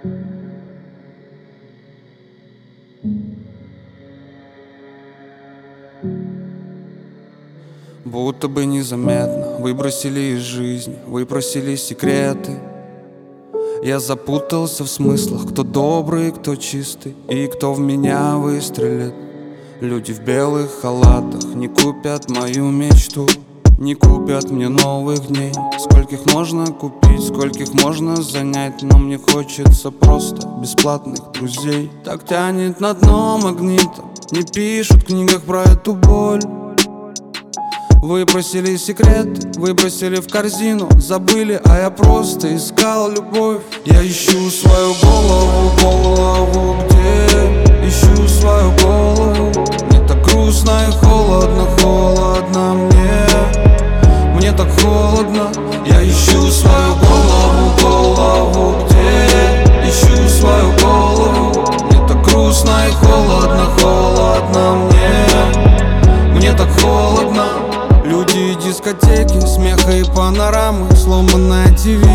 Будто бы незаметно выбросили из жизни, выпросили секреты. Я запутался в смыслах, кто добрый, кто чистый и кто в меня выстрелит. Люди в белых халатах не купят мою мечту, не купят мне новых дней. Скольких можно купить, скольких можно занять, но мне хочется просто бесплатных друзей. Так тянет на дно магнитом, не пишут в книгах про эту боль. Выпросили секрет, выбросили в корзину, забыли, а я просто искал любовь. Я ищу свою голову, где? Ищу свою голову. Мне так грустно и холодно мне так холодно. Я ищу свою голову, где? Ищу свою голову. Мне так грустно и холодно мне так холодно. Люди и дискотеки, смеха и панорамы, сломанное ТВ.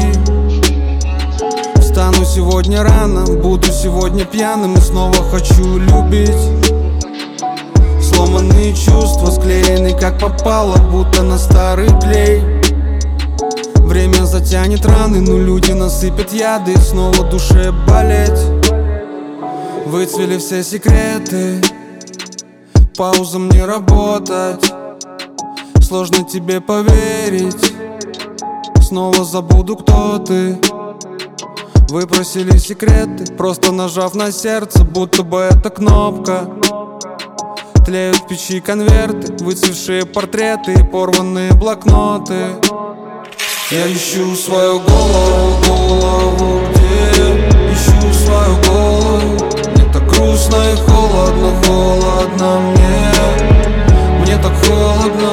Встану сегодня рано, буду сегодня пьяным и снова хочу любить. Сломанные чувства, склеены как попало, будто на старый клей. Время затянет раны, но люди насыпят яды, и снова душе болеть. Выцвели все секреты, паузам не работать. Сложно тебе поверить, снова забуду, кто ты. Выпросили секреты, просто нажав на сердце, будто бы это кнопка. Тлеют в печи конверты, выцвевшие портреты и порванные блокноты. Я ищу свою голову, где? Ищу свою голову. Мне так грустно и холодно мне так холодно.